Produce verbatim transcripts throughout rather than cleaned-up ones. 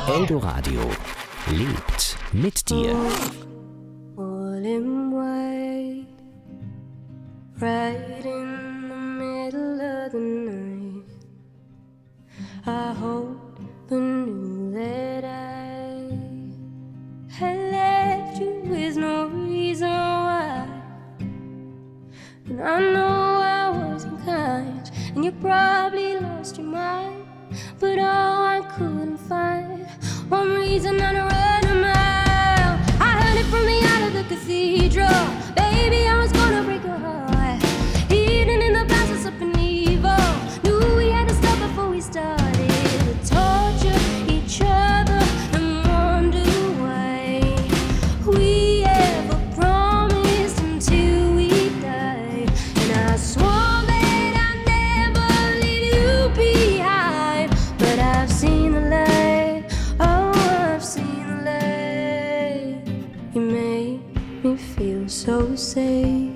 Eldoradio lebt mit dir. All in white, right in the middle of the night. I hope I knew that I had left you with no reason why. And I know I wasn't kind, and you probably lost your mind. But all I couldn't find one reason not to run a mile. I heard it from the out of the cathedral. Baby, I was gonna break your heart. Hidden in the passes up in evil. Knew we had to stop before we started to torture each other and wonder why we ever promised until we died. And I swore that I'd never leave you behind. But I've seen the light, oh, I've seen the light. You made me feel so safe.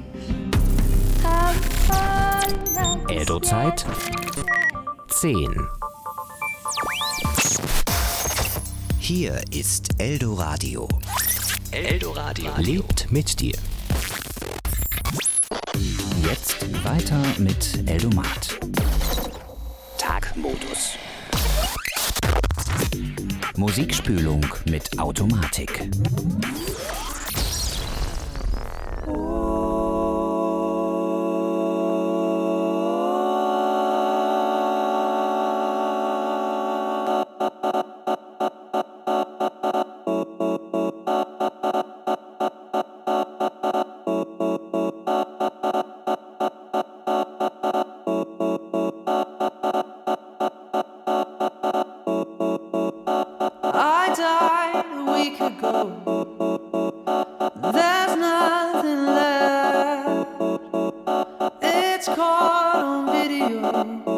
Eldo-Zeit zehn. Hier ist Eldoradio. Eldoradio lebt mit dir. Jetzt weiter mit Eldomat. Tagmodus. Musikspülung mit Automatik. I died a week ago. There's nothing left. It's caught on video.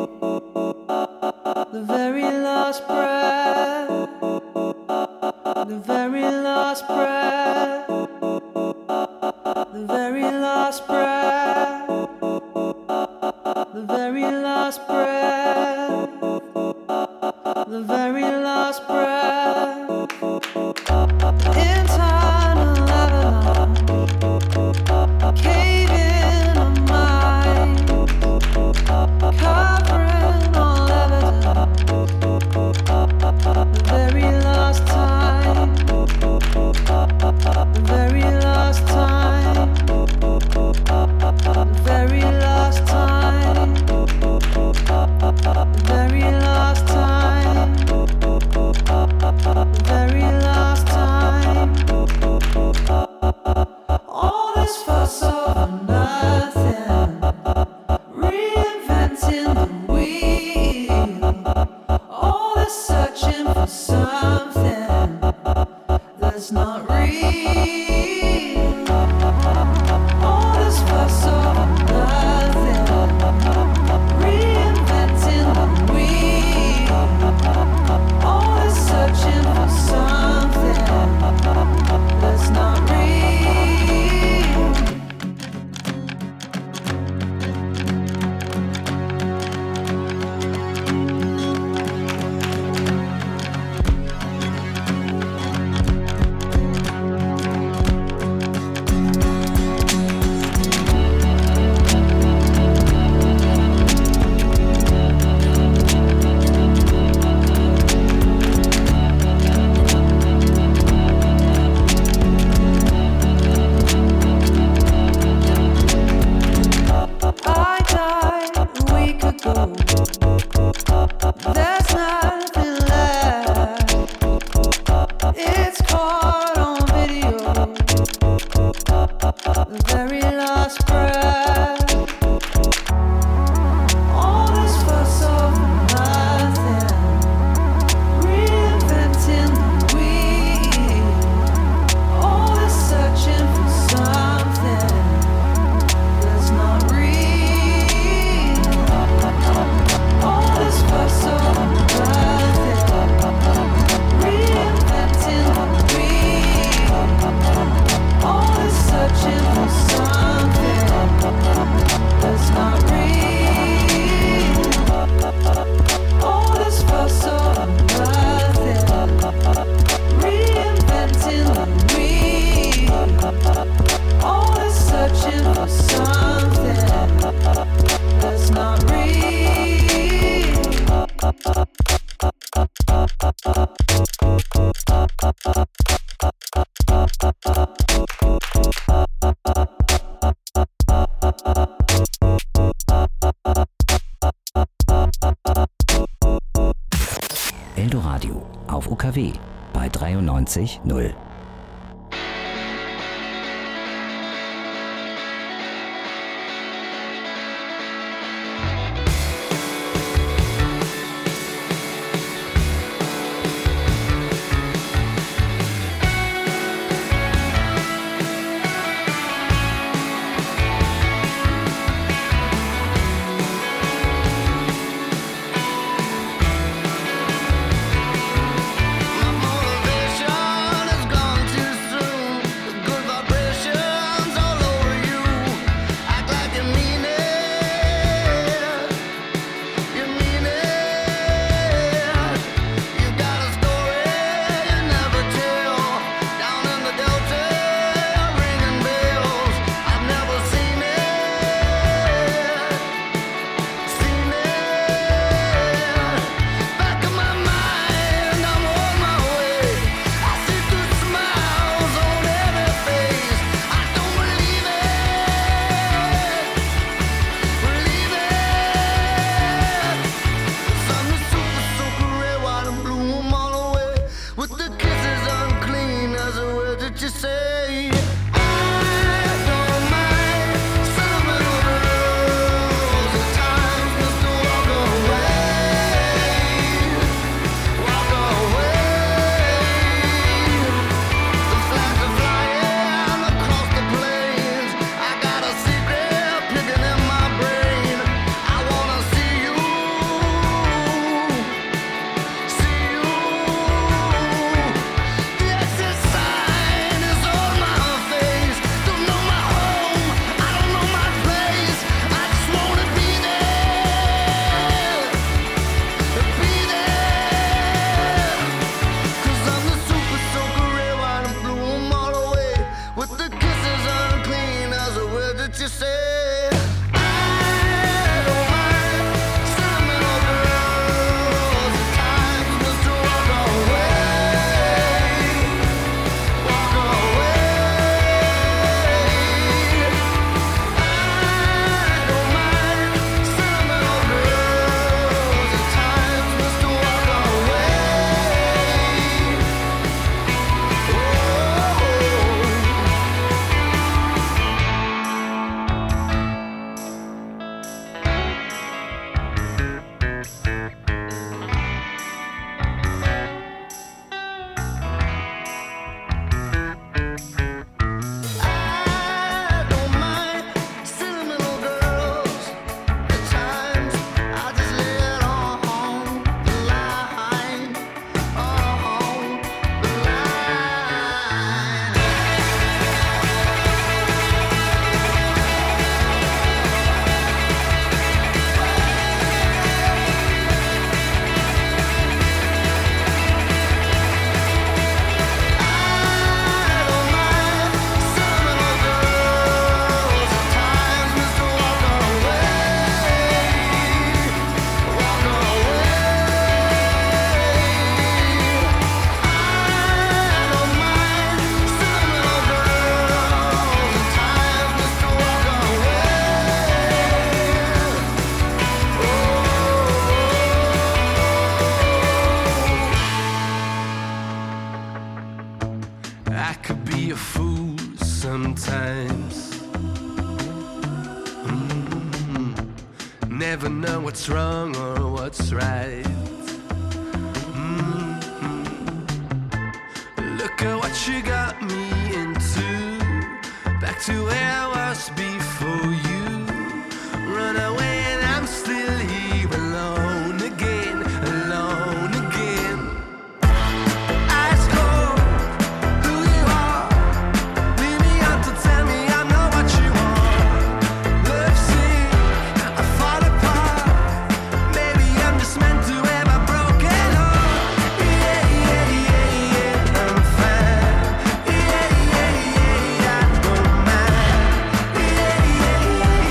The very last breath. The very last breath. The very last breath. The very last breath. The very last breath. Internal avalanche. Cave in a mind. auf U K W bei dreiundneunzig Komma null. Never know what's wrong or what's right. Mm-hmm. Look at what you got me into. Back to where I was before you. Run away and I'm still here alone again, alone again. Ice cold, who you are. Leave me out to tell me I'm not what you want. Love sick, I fall apart. Maybe I'm just meant to have a broken heart. Yeah, yeah, yeah, yeah, I'm fine. Yeah, yeah, yeah, I don't mind. Yeah, yeah, yeah,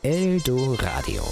Eldoradio.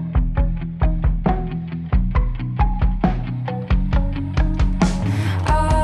Oh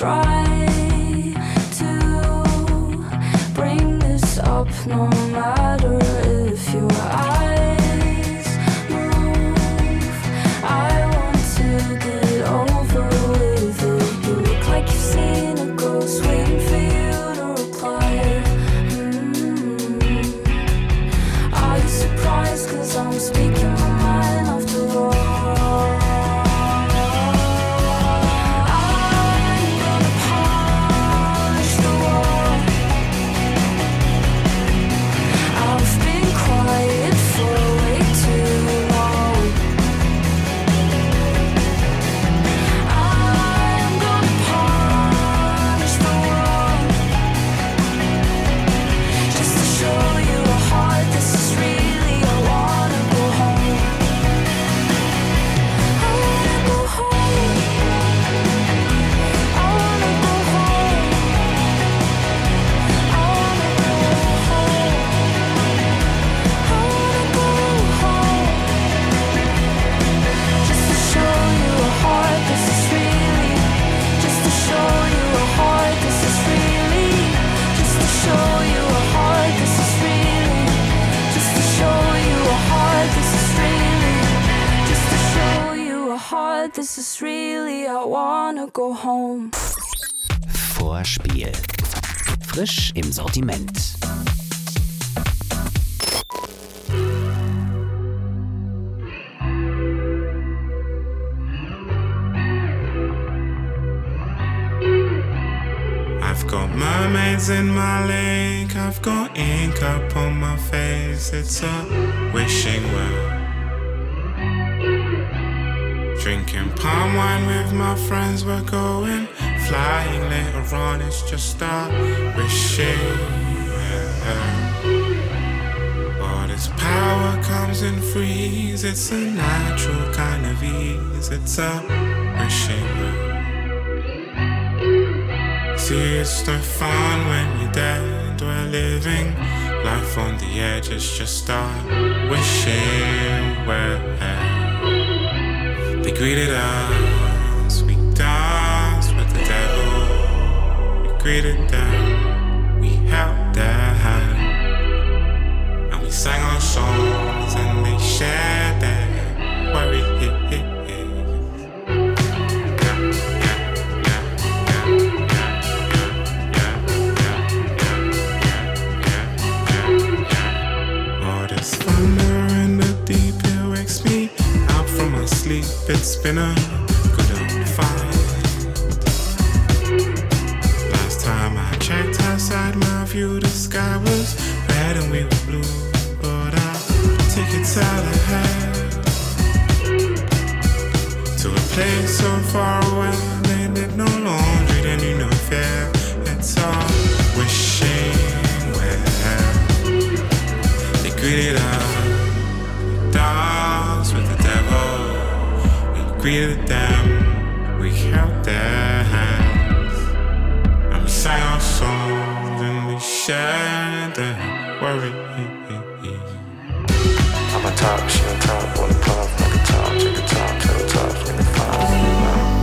try to bring this up, no matter if your eyes move. I want to get over with it. You look like you've seen a ghost, waiting for you to reply. Mm-hmm. Are you surprised? 'Cause I'm speaking my mind after all. This is really, I wanna go home. Vorspiel. Frisch im Sortiment. I've got mermaids in my lake, I've got ink up on my face. It's a wishing well. Drinking palm wine with my friends, we're going flying later on. It's just a wishing well. But its power comes in threes. It's a natural kind of ease. It's a wishing well. See, it's no fun when you're dead. We're living life on the edge. It's just a wishing well. They greeted us, we danced with the devil. We greeted them, we held their hand. And we sang our songs and they shared their worries. Oh, this thunder in the deep, it wakes me up from my sleep. It's been a good old fight. Last time I checked outside my view, the sky was red and we were blue. But I'll take it out ahead to a place so far away. They did no laundry, they knew no fear. It's all wishing well. They greeted us, danced with the devil. Greeted them, we held their hands, and we sang our songs and we shared their worries. I'm on top, she on top, wanna pop like a top, take a top, tell the top, make it fine.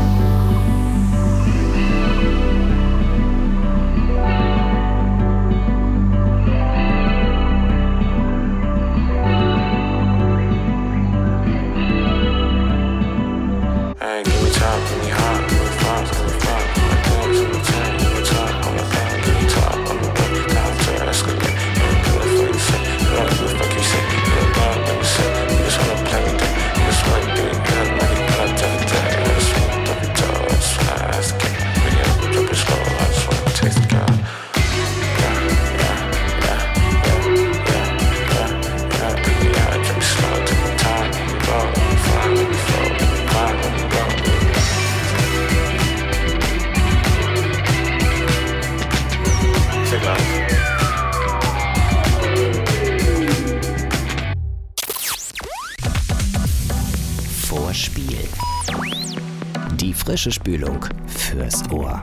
Vorspiel. Die frische Spülung fürs Ohr.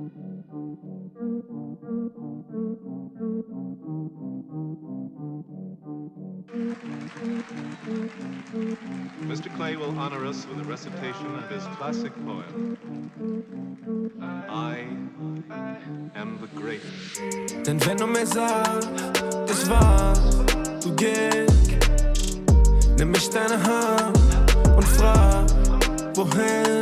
Mister Clay will honor us with a recitation of his classic poem. I am the greatest. Denn wenn du mir sagst, das war's, du gehst, nimm mich deine Hand und frag, wohin.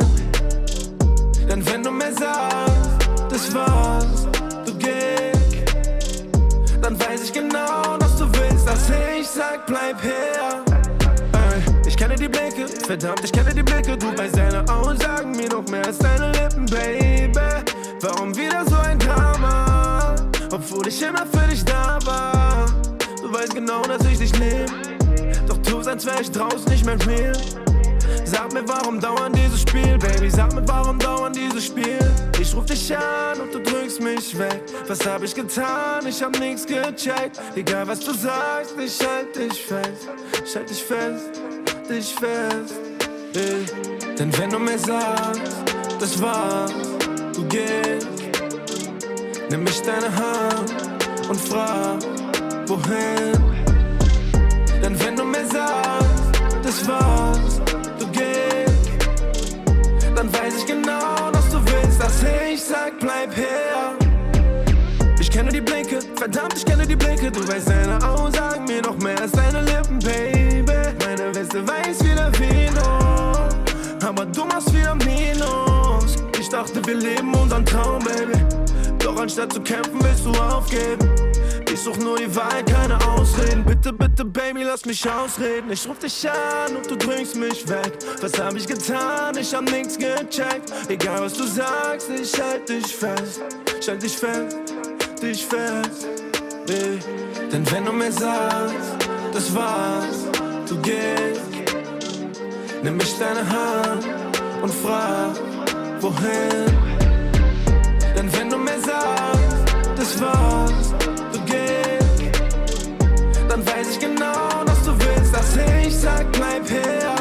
Denn wenn du mir sagst, das war's, du gehst, dann weiß ich genau, dass du willst, dass ich sag, bleib hier. Ich kenne die Blicke, verdammt, ich kenne die Blicke. Du weißt, deine Augen sagen mir noch mehr als deine Lippen, Baby. Warum wieder so ein Drama, obwohl ich immer für dich da war? Du weißt genau, dass ich dich lieb, doch tust, als wär ich draußen nicht mehr real. Sag mir, warum dauernd dieses Spiel, Baby, sag mir, warum dauernd dieses Spiel. Ich ruf dich an und du drückst mich weg. Was hab ich getan? Ich hab nichts gecheckt. Egal was du sagst, ich halt dich fest. Ich halt dich fest, dich fest. Ey. Denn wenn du mir sagst, das war's, du gehst, nimm mich deine Hand und frag, wohin. Denn wenn du mir sagst, das war's, du gehst, dann weiß ich genau, dass du willst, dass ich sag, bleib hier. Ich kenne die Blicke, verdammt, ich kenne die Blicke. Du weißt, deine Augen sagen mir noch mehr als deine Lippen, Baby. Meine Weste weiß wieder Vino, aber du machst wieder Minus. Ich dachte, wir leben unseren Traum, Baby. Doch anstatt zu kämpfen, willst du aufgeben. Ich such nur die Wahrheit, keine Ausreden. Bitte, bitte, Baby, lass mich ausreden. Ich ruf dich an und du drückst mich weg. Was hab ich getan? Ich hab nichts gecheckt. Egal was du sagst, ich halt dich fest. Ich halt dich fest, dich fest. Ey. Denn wenn du mir sagst, das war's, du gehst, nimm mich deine Hand und frag, wohin. Denn wenn du mir sagst, das war's, du gehst, dann weiß ich genau, dass du willst, dass ich sag, bleib hier.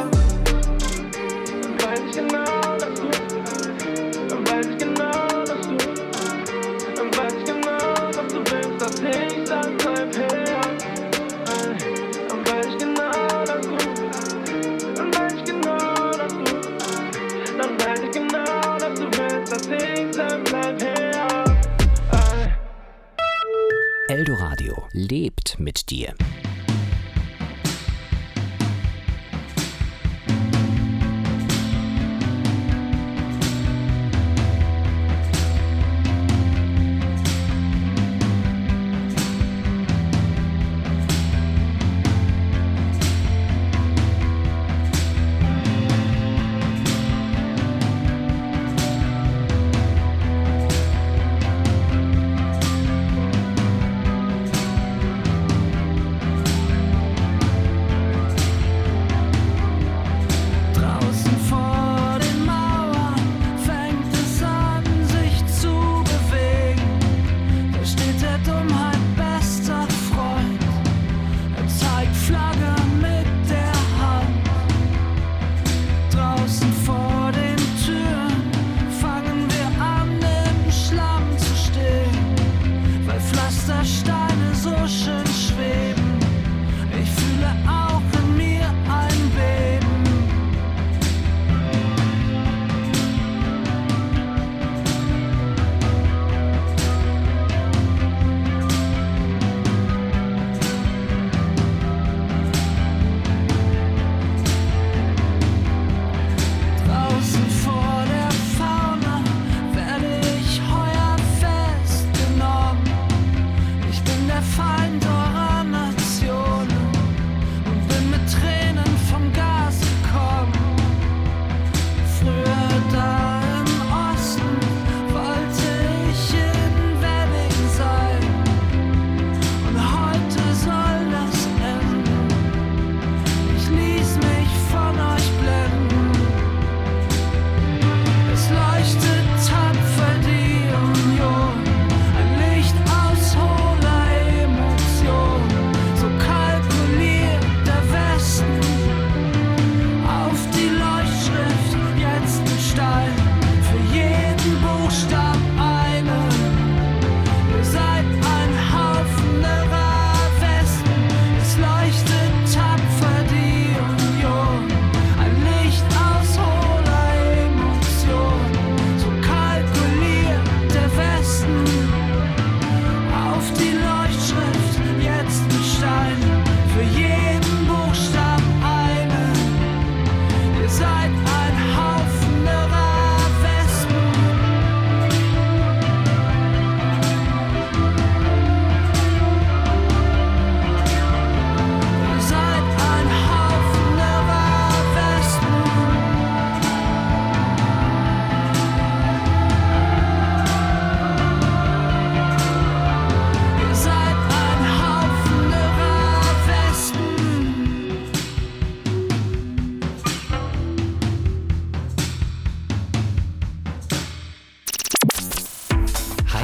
Dann weiß ich genau, dass du, dann weiß ich genau, dass du, dann weiß ich genau, dass du willst, dass ich sag, bleib hier. Dann weiß ich genau, dass du, dann weiß ich genau, dass du, dann weiß ich genau, dass du willst, dass ich sag, bleib hier. Eldoradio lebt mit dir.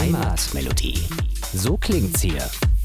Heimatmelodie. So klingt's hier.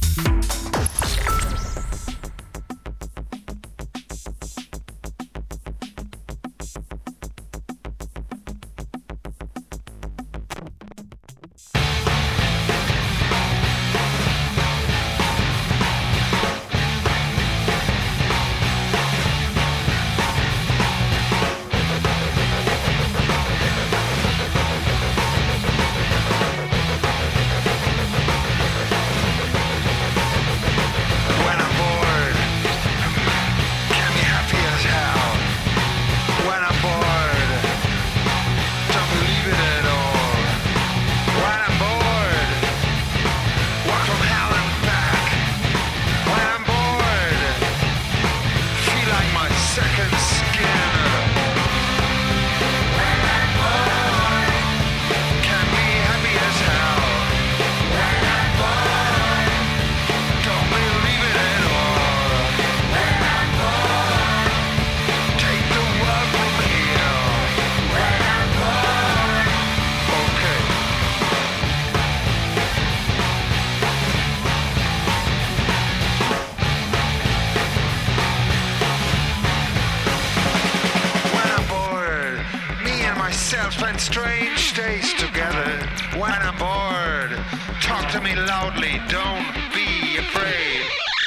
Spend strange days together. When I'm bored, talk to me loudly, don't be afraid.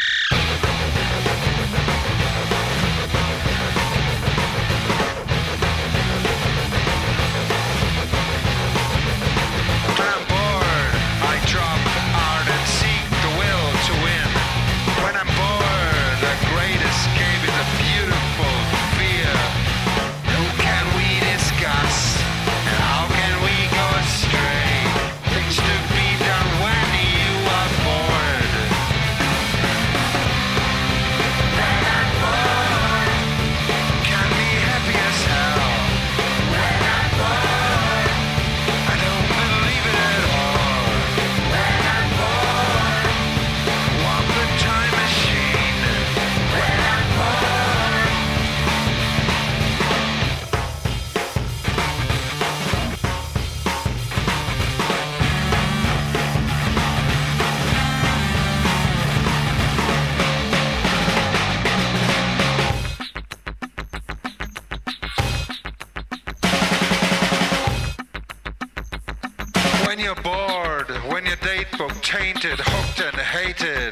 When I'm bored, I drop art and seek the will to win. When I'm bored, the great escape is a beautiful fear. Who can we discuss? How can we go astray? Things to be done when you are bored. When I'm bored, can be happy as hell. When I'm bored, I don't believe it at all. When I'm bored, walk the time machine. When I'm bored. When you're bored, when your date book tainted, hooked and hated,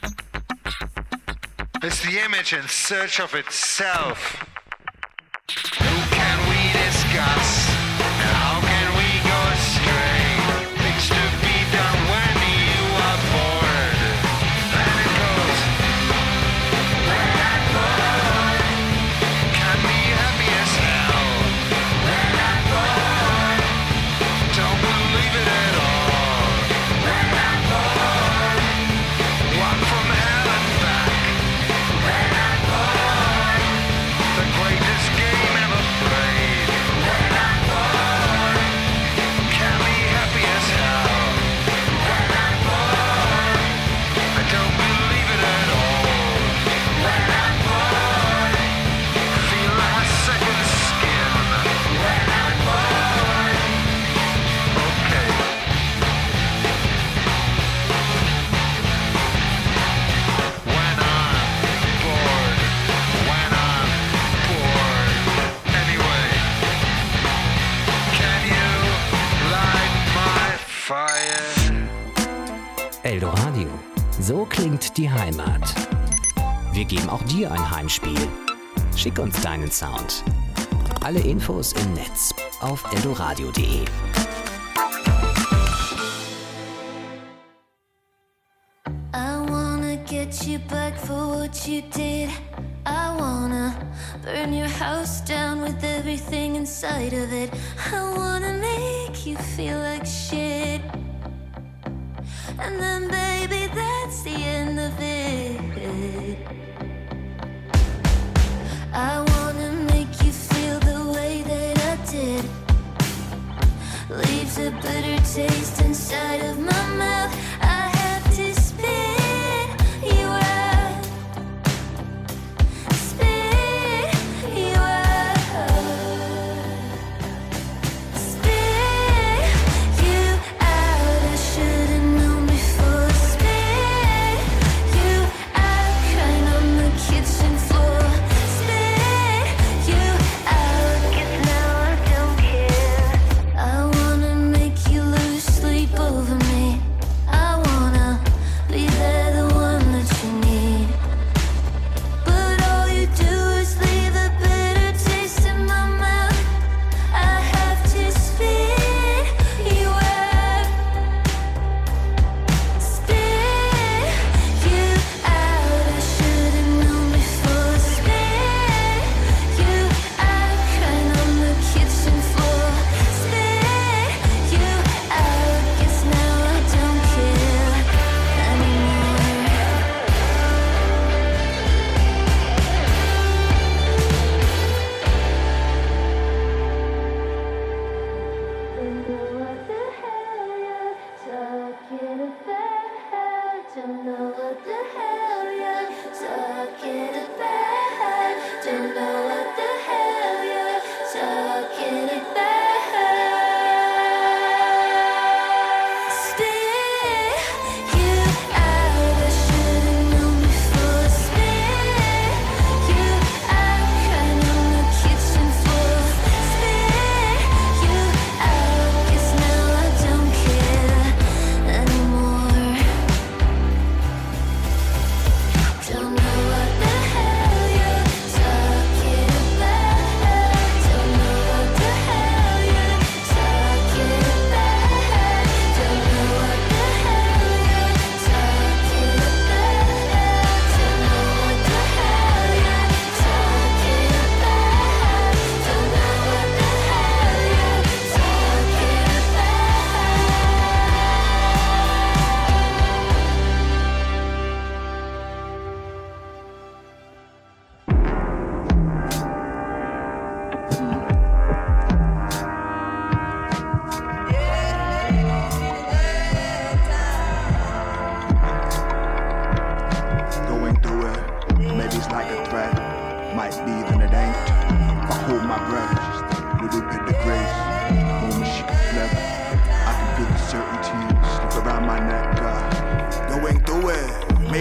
it's the image in search of itself. Who can we discuss? How can we go astray? Things to be done when you are bored. And it goes. When I'm bored, can be happy as hell. When I'm bored, don't believe it at all. When I'm bored, walk from hell and back. When I'm bored, the greatest game ever played. When I'm bored, can be happy as hell. When I'm bored, I don't believe it at all. When I'm bored, feel like a second skin. When I'm bored, okay. When I'm bored, when I'm bored. Anyway, can you light my fire? Eldoradio. So klingt die Heimat. Wir geben auch dir ein Heimspiel. Schick uns deinen Sound. Alle Infos im Netz auf eldoradio punkt de. I wanna get you back for what you did. I wanna burn your house down with everything inside of it. I wanna make you feel like shit. And then baby, that's the end of it. I wanna make you feel the way that I did. Leaves a bitter taste inside of my mouth. I have to spit you out. Spit you out. Spit you out. I should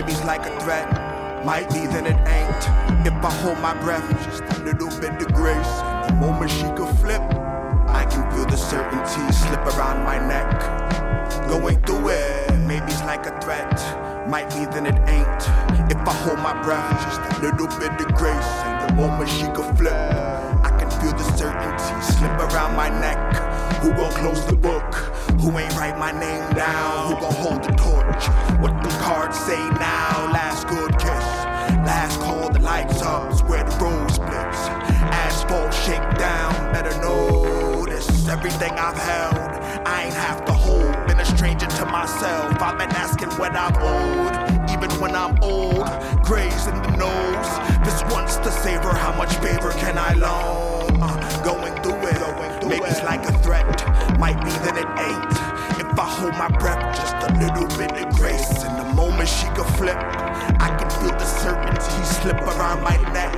Maybe's like a threat, might be then it ain't. If I hold my breath, just a little bit of grace. The moment she could flip, I can feel the certainty slip around my neck. Going through it, maybe it's like a threat, might be then it ain't. If I hold my breath, just a little bit of grace. And the moment she could flip, I can feel the certainty slip around my neck. Who gon' close the book? Who ain't write my name down? Who gon' hold the torch? What the cards say now? Last good kiss, last call, the lights up, where the road splits. Asphalt shake down, better notice everything I've held. I ain't have to hold, been a stranger to myself. I've been asking what I've owed, even when I'm old. Grays in the nose, this one's to savor. How much favor can I loan? Uh, going through it, going through maybe it. It's like a threat, might be then it ain't. If I hold my breath, just a little bit of grace. And the moment she could flip, I can feel the certainty slip around my neck.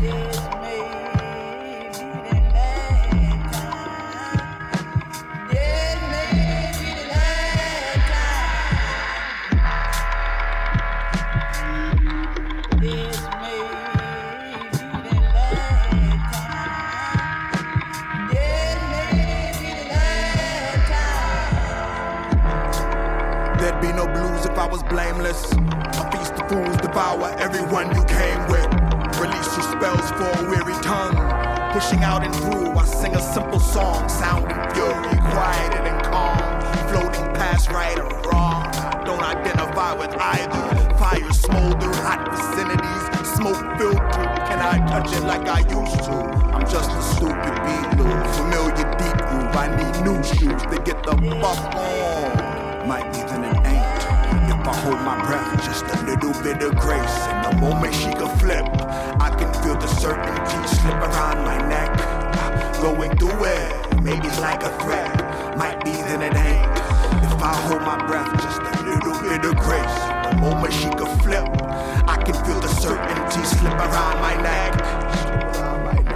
There'd be no blues if I was blameless. A feast of fools devour everyone you came with. Release your spells for a weary tongue. Pushing out and through, I sing a simple song. Sounding fury, quieted and calm. Floating past right or wrong. Don't identify with either. Fire smolder, hot vicinities. Smoke filter, can I touch it like I used to? I'm just a stupid beat-loop. Familiar deep groove, I need new shoes to get the fuck on. Might be then it ain't. If I hold my breath, just a little bit of grace. And the moment she could flip, I can feel the certainty slip around my neck. Going through it, maybe it's like a threat, might be then it ain't. If I hold my breath, just a little bit of grace. The moment she could flip, I can feel the certainty slip around my neck. Slip around my neck.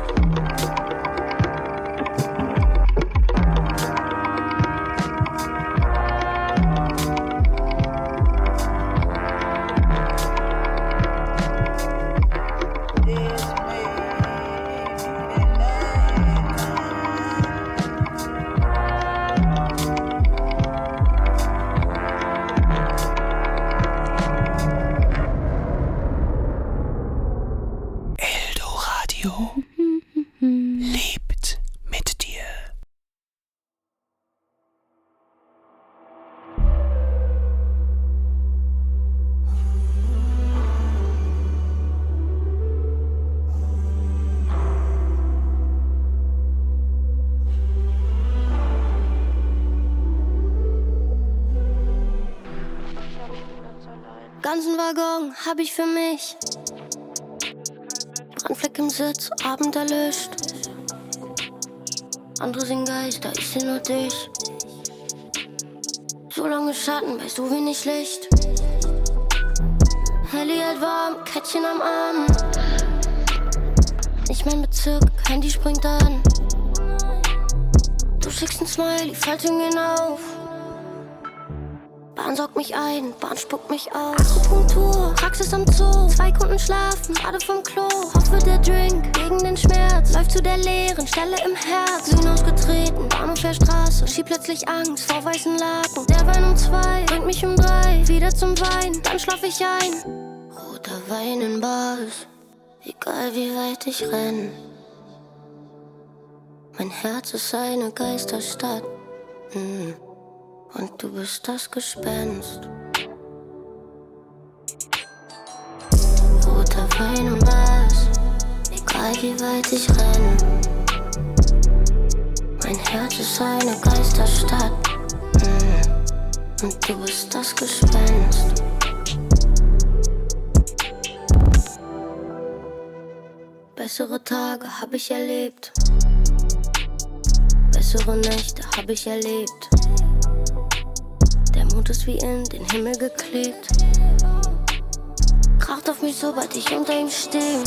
Lebt mit dir. Ganzen Waggon hab ich für mich. Brandfleck im Sitz, Abend erlischt. Andere sind Geister, ich seh nur dich. So lange Schatten bei so wenig Licht. Helly halt warm, Kettchen am Arm. Nicht mein Bezirk, Handy springt an. Du schickst ein Smiley, Faltungen gehen auf. Bahn saugt mich ein, Bahn spuckt mich aus. Akupunktur, Praxis am Zoo. Zwei Kunden schlafen, gerade vom Klo. Hoffe der Drink gegen den Schmerz läuft zu der leeren Stelle im Herz. Sühn ausgetreten, Bahn auf der Straße. Schieb plötzlich Angst vor weißen Laken. Der Wein um zwei, bringt mich um drei. Wieder zum Wein, dann schlaf ich ein. Roter Wein in Bars, egal wie weit ich renn. Mein Herz ist eine Geisterstadt. Mm. Und du bist das Gespenst. Roter Wein und was, egal wie weit ich renn. Mein Herz ist eine Geisterstadt. Mm. Und du bist das Gespenst. Bessere Tage hab ich erlebt. Bessere Nächte hab ich erlebt. Der Mond ist wie in den Himmel geklebt. Kracht auf mich, sobald ich unter ihm stehe.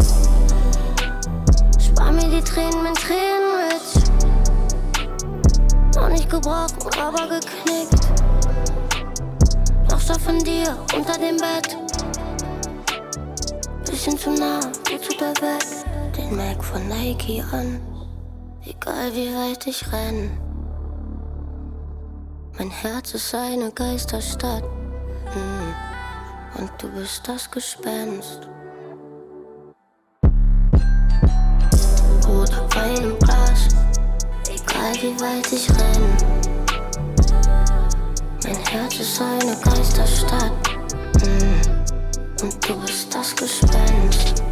Spar mir die Tränen, mein Tränenwitz. Noch nicht gebrochen, aber geknickt. Noch Stoff von dir unter dem Bett. bisschen zu nah, so zu der Welt. Den Mac von Nike an, egal wie weit ich renn. Mein Herz ist eine Geisterstadt, mm. und du bist das Gespenst. Rotwein im Glas, egal wie weit ich renn. Mein Herz ist eine Geisterstadt, mm. und du bist das Gespenst.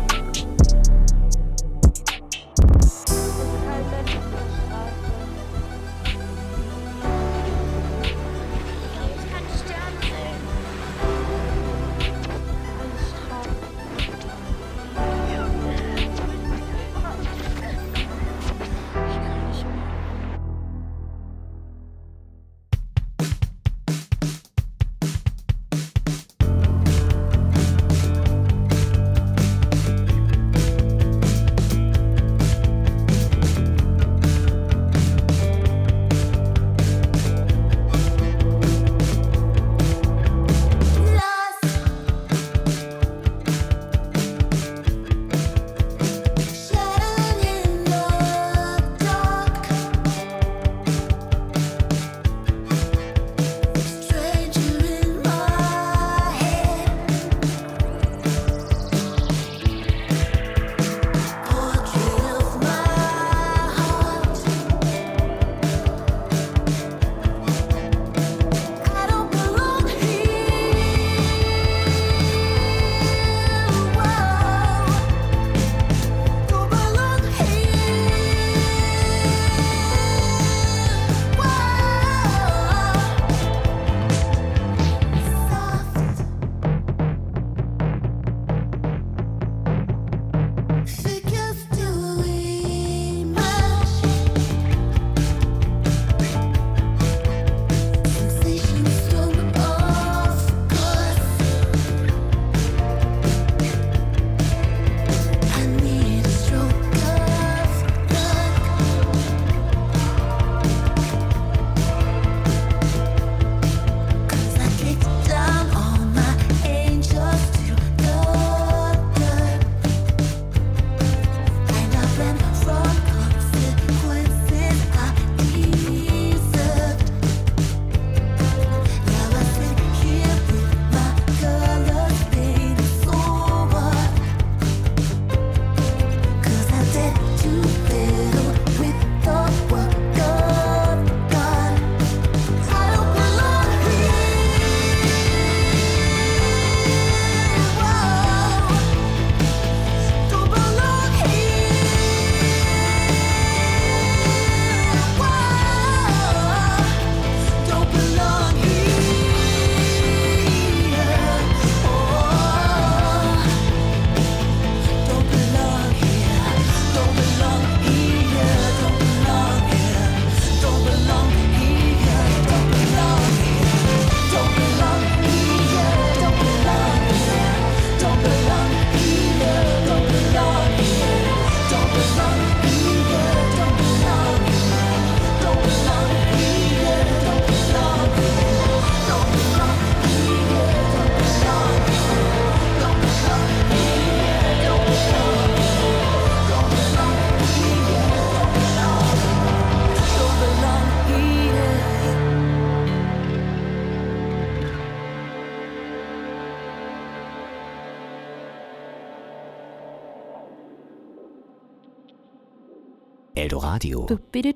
Eldoradio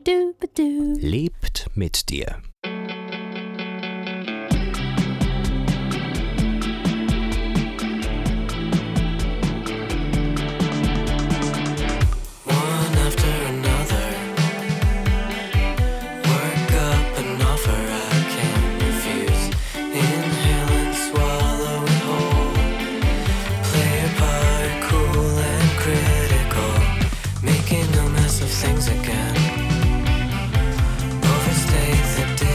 lebt mit dir. Things again. Overstayed the day.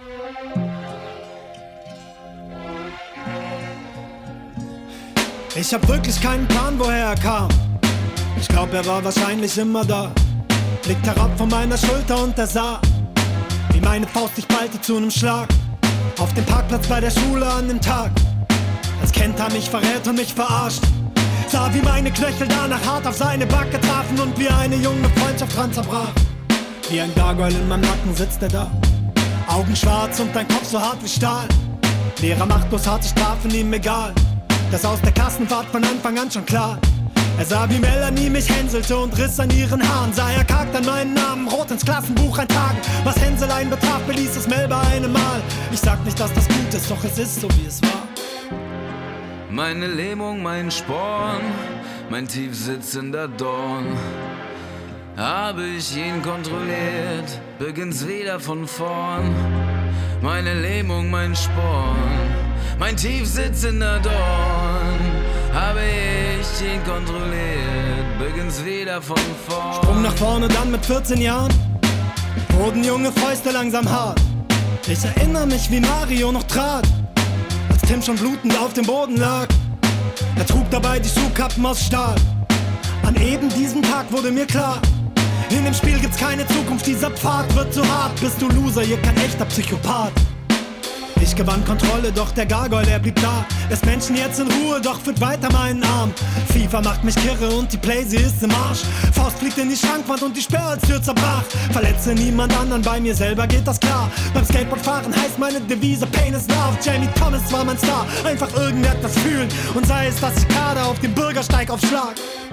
Ich hab wirklich keinen Plan, woher er kam. Ich glaub, er war wahrscheinlich immer da. Blickt herab von meiner Schulter und er sah, wie meine Faust sich ballte zu nem Schlag. Auf dem Parkplatz bei der Schule an dem Tag, als kennt er mich verrät und mich verarscht. Sah, wie meine Knöchel danach hart auf seine Backe trafen und wie eine junge Freundschaft dran zerbrach. Wie ein Gargoyle in meinem Nacken sitzt er da, Augen schwarz und ein Kopf so hart wie Stahl. Lehrer machtlos harte Strafen ihm egal, das aus der Klassenfahrt von Anfang an schon klar. Er sah, wie Melanie mich hänselte und riss an ihren Haaren. Sah er karg dann meinen Namen rot ins Klassenbuch eintragen. Was Hänselein betraf, beließ es Mel bei einem Mal. Ich sag nicht, dass das gut ist, doch es ist so, wie es war. Meine Lähmung, mein Sporn, mein tief sitzender Dorn. Habe ich ihn kontrolliert, beginnt's wieder von vorn. Meine Lähmung, mein Sporn, mein tief sitzender Dorn. Habe ich ihn kontrolliert, beginnt's wieder von vorn. Sprung nach vorne dann mit vierzehn Jahren, wurden junge Fäuste langsam hart. Ich erinnere mich, wie Mario noch trat, als Tim schon blutend auf dem Boden lag. Er trug dabei die Schuhkappen aus Stahl. An eben diesem Tag wurde mir klar, in dem Spiel gibt's keine Zukunft, dieser Pfad wird zu hart. Bist du Loser, hier kein echter Psychopath. Ich gewann Kontrolle, doch der Gargoyle, er blieb da. Lässt Menschen jetzt in Ruhe, doch führt weiter meinen Arm. FIFA macht mich kirre und die Play, sie ist im Arsch. Faust fliegt in die Schrankwand und die Sperrholztür zerbrach. Verletze niemand anderen, bei mir selber geht das klar. Beim Skateboardfahren heißt meine Devise Pain is Love. Jamie Thomas war mein Star, einfach irgendetwas fühlen. Und sei es, dass ich gerade auf dem Bürgersteig aufschlag.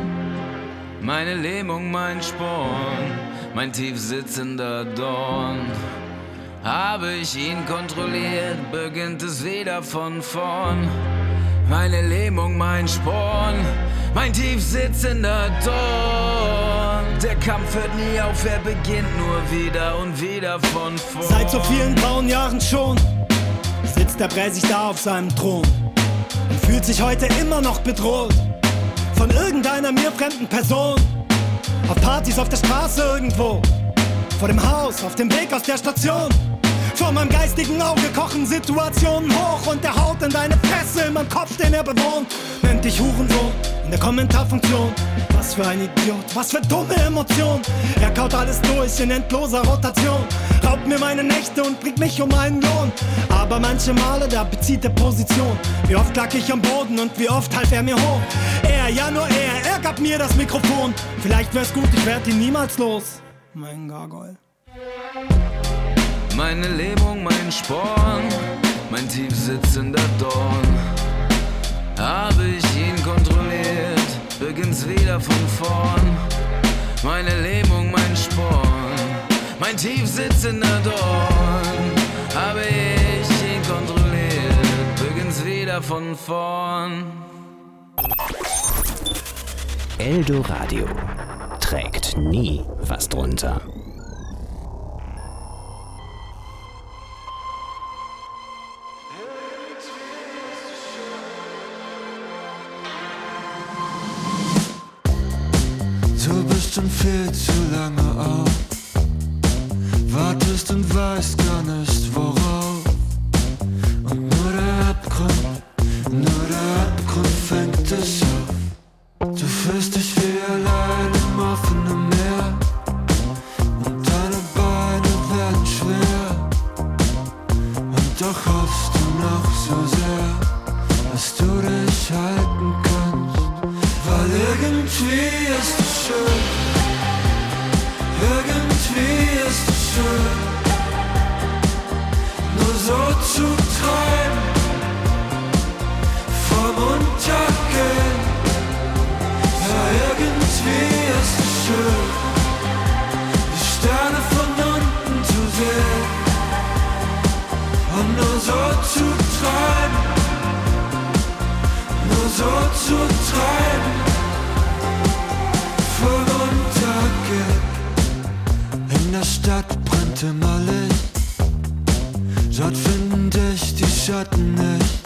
Meine Lähmung, mein Sporn, mein tief sitzender Dorn. Habe ich ihn kontrolliert, beginnt es wieder von vorn. Meine Lähmung, mein Sporn, mein tief sitzender Dorn. Der Kampf hört nie auf, er beginnt nur wieder und wieder von vorn. Seit so vielen grauen Jahren schon sitzt der Bräsig da auf seinem Thron und fühlt sich heute immer noch bedroht von irgendeiner mir fremden Person. Auf Partys, auf der Straße irgendwo, vor dem Haus, auf dem Weg aus der Station. Vor meinem geistigen Auge kochen Situationen hoch und er haut in deine Fresse in meinem Kopf, den er bewohnt. Nennt dich Hurensohn in der Kommentarfunktion. Was für ein Idiot, was für dumme Emotion. Er kaut alles durch in endloser Rotation, raubt mir meine Nächte und bringt mich um einen Lohn. Aber manche Male, da bezieht er Position. Wie oft lag ich am Boden und wie oft half er mir hoch. Er, ja nur er, er gab mir das Mikrofon. Vielleicht wär's gut, ich werd ihn niemals los, mein Gargoyle. Meine Lähmung, mein Sporn, mein tief sitzender Dorn. Habe ich ihn kontrolliert, beginnt's wieder von vorn. Meine Lähmung, mein Sporn, mein tief sitzender Dorn. Habe ich ihn kontrolliert, beginnt's wieder von vorn. Eldoradio trägt nie was drunter. Du bist schon viel zu lange auf, wartest und weißt gar nicht worauf. Und nur der Abgrund, nur der Abgrund fängt dich auf. Du fühlst dich wie allein im offenen Meer und deine Beine werden schwer. Und doch hoffst du noch so sehr, dass du dich halten kannst. Weil irgendwie ist es schön, irgendwie ist es schön, nur so zu träumen, vom Untergehen. Ja, irgendwie ist es schön, die Sterne von unten zu sehen und nur so zu träumen, nur so zu treiben, von Untergehen. In der Stadt brennt immer Licht, dort finden dich die Schatten nicht.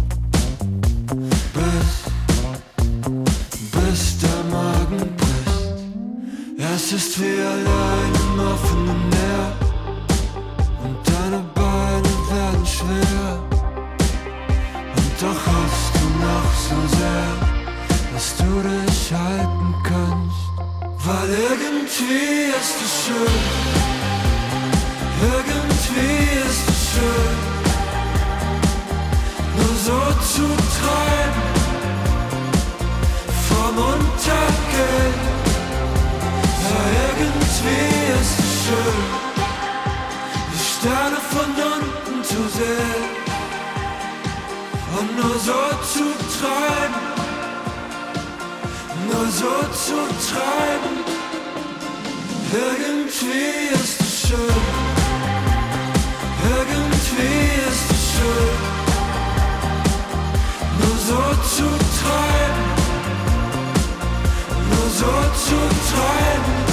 Bis, bis der Magen bricht. Es ist wie allein im offenen Meer und deine Beine zu treiben, vom Untergehen, ja irgendwie ist es schön, die Sterne von unten zu sehen und nur so zu treiben, nur so zu treiben, irgendwie ist es schön, irgendwie ist es schön, nur so zu treiben, nur so zu treiben.